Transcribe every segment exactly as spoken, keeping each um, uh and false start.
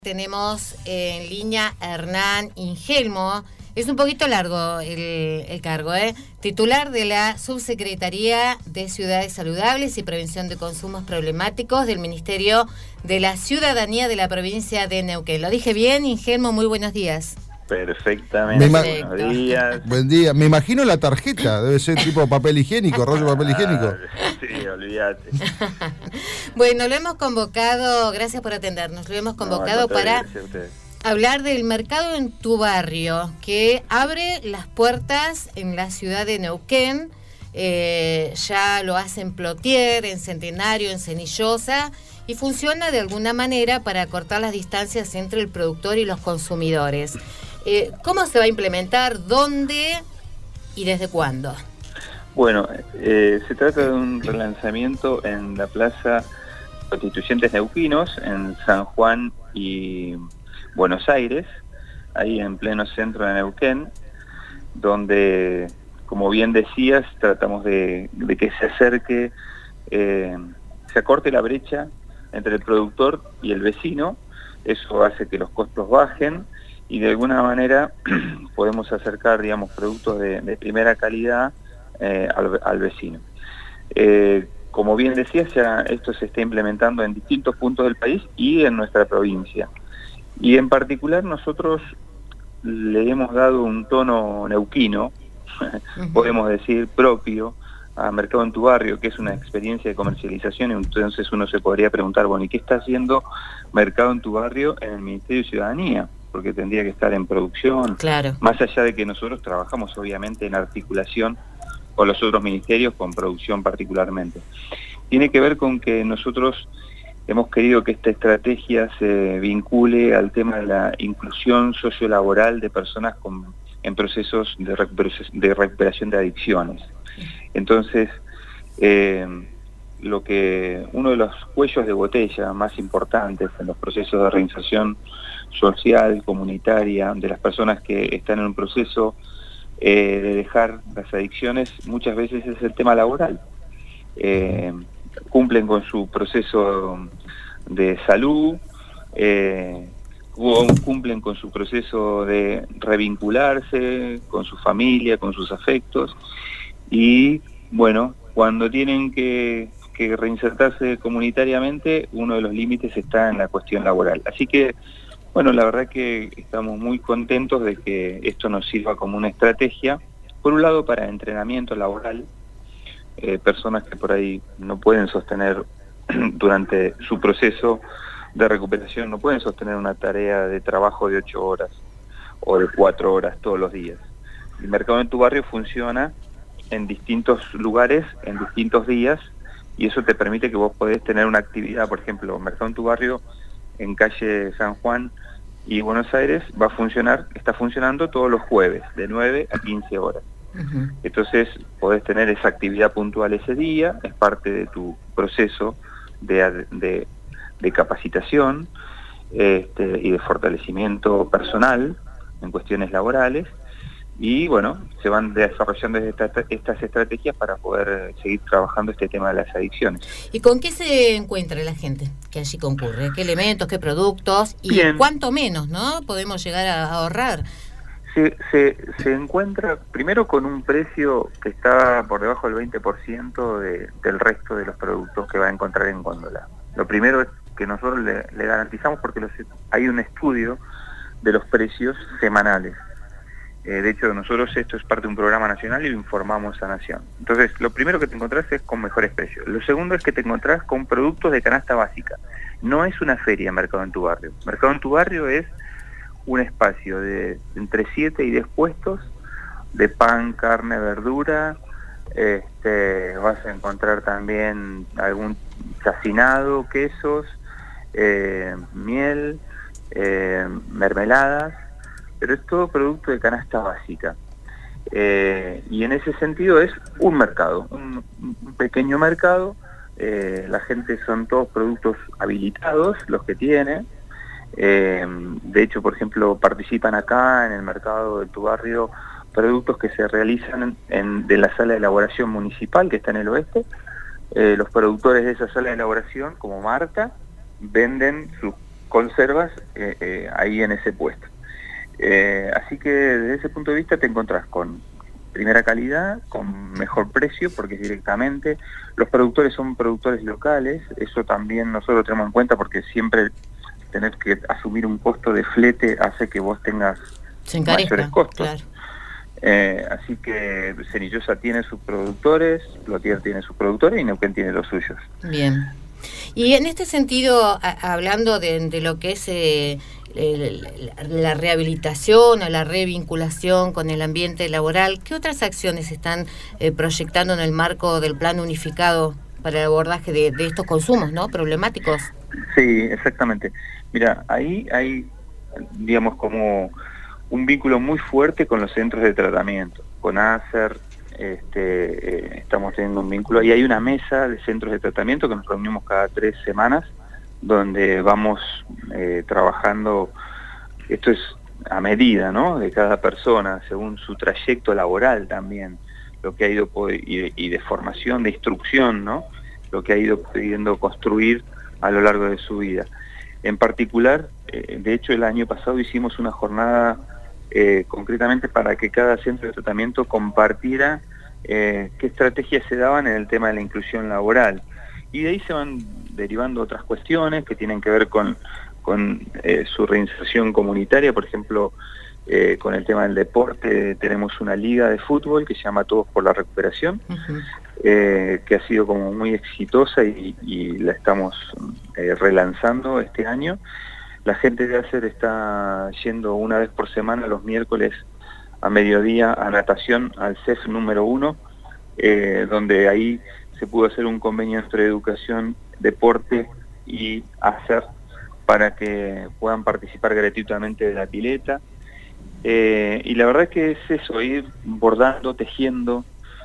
Tenemos en línea a Hernán Ingelmo. Es un poquito largo el, el cargo, ¿eh? Titular de la Subsecretaría de Ciudades Saludables y Prevención de Consumos Problemáticos del Ministerio de la Ciudadanía de la provincia de Neuquén. ¿Lo dije bien, Ingelmo? Muy buenos días. Perfectamente, Perfecto. Buenos días. Buen día. Me imagino la tarjeta, debe ser tipo papel higiénico, rollo de papel higiénico. Ah, sí, olvídate. Bueno, lo hemos convocado, gracias por atendernos, lo hemos convocado No, para gracias a ustedes. hablar del mercado en tu barrio, que abre las puertas en la ciudad de Neuquén. Eh, ya lo hace en Plotier, en Centenario, en Cenillosa, y funciona de alguna manera para acortar las distancias entre el productor y los consumidores. Eh, ¿Cómo se va a implementar? ¿Dónde? ¿Y desde cuándo? Bueno, eh, se trata de un relanzamiento en la Plaza Constituyentes Neuquinos, en San Juan y Buenos Aires, ahí en pleno centro de Neuquén, donde, como bien decías, tratamos de, de que se acerque, eh, se acorte la brecha entre el productor y el vecino. Eso hace que los costos bajen y de alguna manera podemos acercar, digamos, productos de, de primera calidad eh, al, al vecino. Eh, como bien decías, ya esto se está implementando en distintos puntos del país y en nuestra provincia. Y en particular nosotros le hemos dado un tono neuquino, uh-huh. podemos decir propio, a Mercado en tu Barrio, que es una experiencia de comercialización. Entonces uno se podría preguntar, bueno, ¿y qué está haciendo Mercado en tu Barrio en el Ministerio de Ciudadanía? Porque tendría que estar en producción, claro. Más allá de que nosotros trabajamos obviamente en articulación con los otros ministerios, con producción particularmente. Tiene que ver con que nosotros hemos querido que esta estrategia se vincule al tema de la inclusión sociolaboral de personas con, en procesos de recuperación, de recuperación de adicciones. Entonces, eh, lo que uno de los cuellos de botella más importantes en los procesos de reinserción social, comunitaria, de las personas que están en un proceso eh, de dejar las adicciones, muchas veces es el tema laboral. Eh, cumplen con su proceso de salud, eh, cumplen con su proceso de revincularse con su familia, con sus afectos, y bueno, cuando tienen que, que reinsertarse comunitariamente, uno de los límites está en la cuestión laboral. Así que, bueno, la verdad que estamos muy contentos de que esto nos sirva como una estrategia, por un lado para entrenamiento laboral, eh, personas que por ahí no pueden sostener durante su proceso de recuperación, no pueden sostener una tarea de trabajo de ocho horas o de cuatro horas todos los días. El Mercado en tu Barrio funciona en distintos lugares, en distintos días, y eso te permite que vos podés tener una actividad. Por ejemplo, Mercado en tu Barrio en calle San Juan y Buenos Aires va a funcionar, está funcionando todos los jueves, de nueve a quince horas. Uh-huh. Entonces podés tener esa actividad puntual ese día, es parte de tu proceso de, de, de capacitación este, y de fortalecimiento personal en cuestiones laborales. Y bueno, se van desarrollando esta, estas estrategias para poder seguir trabajando este tema de las adicciones. ¿Y con qué se encuentra la gente que allí concurre? ¿Qué elementos, qué productos? Y Bien. ¿Cuánto menos, no? Podemos llegar a ahorrar. Se, se, se encuentra primero con un precio que está por debajo del veinte por ciento de, del resto de los productos que va a encontrar en góndola. Lo primero es que nosotros le, le garantizamos, porque los, hay un estudio de los precios semanales. Eh, de hecho, nosotros esto es parte de un programa nacional y lo informamos a Nación. Entonces, lo primero que te encontrás es con mejores precios. Lo segundo es que te encontrás con productos de canasta básica. No es una feria Mercado en tu Barrio. Mercado en tu Barrio es un espacio de entre siete y diez puestos de pan, carne, verdura. Este, vas a encontrar también algún chacinado, quesos, eh, miel, eh, mermeladas, pero es todo producto de canasta básica. Eh, y en ese sentido es un mercado, un, un pequeño mercado. Eh, la gente son todos productos habilitados, los que tiene. Eh, de hecho, por ejemplo, participan acá en el Mercado de tu Barrio productos que se realizan en, en, de la sala de elaboración municipal, que está en el oeste. Eh, los productores de esa sala de elaboración, como Marta, venden sus conservas eh, eh, ahí en ese puesto. Eh, así que desde ese punto de vista te encontrás con primera calidad, con mejor precio, porque directamente los productores son productores locales. Eso también nosotros lo tenemos en cuenta, porque siempre tener que asumir un costo de flete hace que vos tengas mayores costos. Claro. Eh, así que Cenillosa tiene sus productores, Plotier tiene sus productores y Neuquén tiene los suyos. Bien. Y en este sentido, a, hablando de, de lo que es eh, el, la rehabilitación o la revinculación con el ambiente laboral, ¿qué otras acciones están eh, proyectando en el marco del plan unificado para el abordaje de, de estos consumos, ¿no?, problemáticos? Sí, exactamente. Mira, ahí hay, digamos, como un vínculo muy fuerte con los centros de tratamiento, con ACER. Este, eh, estamos teniendo un vínculo y hay una mesa de centros de tratamiento que nos reunimos cada tres semanas, donde vamos eh, trabajando. Esto es a medida, ¿no?, de cada persona, según su trayecto laboral también, lo que ha ido y de, y de formación, de instrucción, ¿no?, lo que ha ido pudiendo construir a lo largo de su vida. En particular, eh, de hecho el año pasado hicimos una jornada eh, concretamente para que cada centro de tratamiento compartiera eh, qué estrategias se daban en el tema de la inclusión laboral. Y de ahí se van derivando otras cuestiones que tienen que ver con, con eh, su reinserción comunitaria. Por ejemplo, eh, con el tema del deporte tenemos una liga de fútbol que se llama Todos por la Recuperación, uh-huh. eh, que ha sido como muy exitosa y, y la estamos eh, relanzando este año. La gente de ACER está yendo una vez por semana los miércoles a mediodía a natación al C E F número uno, eh, donde ahí se pudo hacer un convenio entre educación, deporte y ACER para que puedan participar gratuitamente de la pileta. Eh, y la verdad es que es eso, ir bordando, tejiendo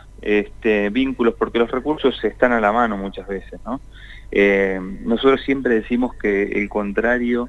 este, vínculos, porque los recursos están a la mano muchas veces, ¿no? Eh, nosotros siempre decimos que el contrario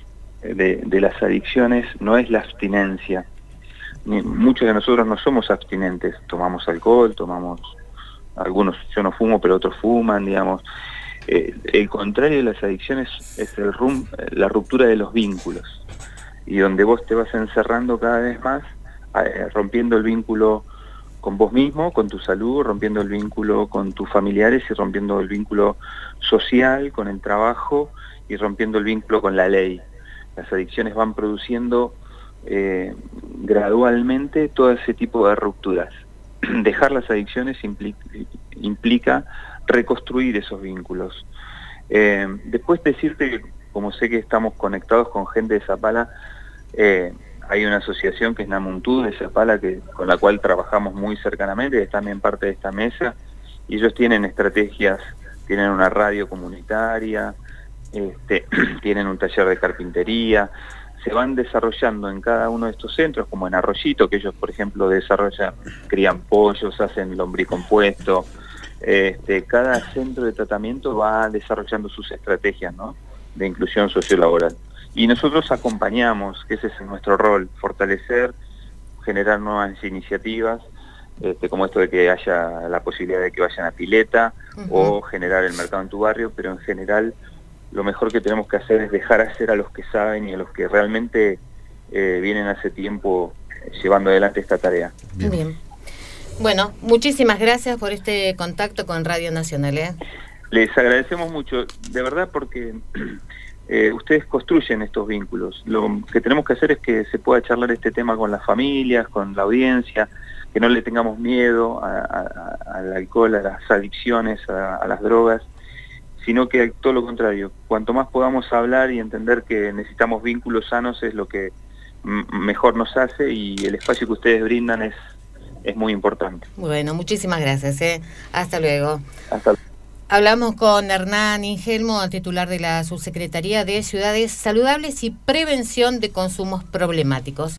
de, de las adicciones no es la abstinencia. Ni, muchos de nosotros no somos abstinentes, tomamos alcohol, tomamos, algunos, yo no fumo, pero otros fuman, digamos. Eh, el contrario de las adicciones es el rum, la ruptura de los vínculos, y donde vos te vas encerrando cada vez más, eh, rompiendo el vínculo con vos mismo, con tu salud, rompiendo el vínculo con tus familiares y rompiendo el vínculo social, con el trabajo y rompiendo el vínculo con la ley. Las adicciones van produciendo eh, gradualmente todo ese tipo de rupturas. Dejar las adicciones implica, implica reconstruir esos vínculos. Eh, después decirte que, como sé que estamos conectados con gente de Zapala, eh, hay una asociación que es Namuntú de Zapala, que, con la cual trabajamos muy cercanamente, que es también parte de esta mesa, y ellos tienen estrategias, tienen una radio comunitaria, este, tienen un taller de carpintería, se van desarrollando en cada uno de estos centros, como en Arroyito, que ellos, por ejemplo, desarrollan, crían pollos, hacen lombricompuesto. Este, cada centro de tratamiento va desarrollando sus estrategias, ¿no?, de inclusión sociolaboral. Y nosotros acompañamos, que ese es nuestro rol, fortalecer, generar nuevas iniciativas, este, como esto de que haya la posibilidad de que vayan a pileta, uh-huh. o generar el mercado en tu barrio, pero en general lo mejor que tenemos que hacer es dejar hacer a los que saben y a los que realmente eh, vienen hace tiempo llevando adelante esta tarea. Bien. Bien. Bueno, muchísimas gracias por este contacto con Radio Nacional, ¿eh? Les agradecemos mucho, de verdad, porque eh, ustedes construyen estos vínculos. Lo que tenemos que hacer es que se pueda charlar este tema con las familias, con la audiencia, que no le tengamos miedo a, a, al alcohol, a las adicciones, a, a las drogas, sino que todo lo contrario. Cuanto más podamos hablar y entender que necesitamos vínculos sanos es lo que m- mejor nos hace, y el espacio que ustedes brindan es, es muy importante. Bueno, muchísimas gracias, ¿eh? Hasta luego. Hasta luego. Hablamos con Hernán Ingelmo, titular de la Subsecretaría de Ciudades Saludables y Prevención de Consumos Problemáticos.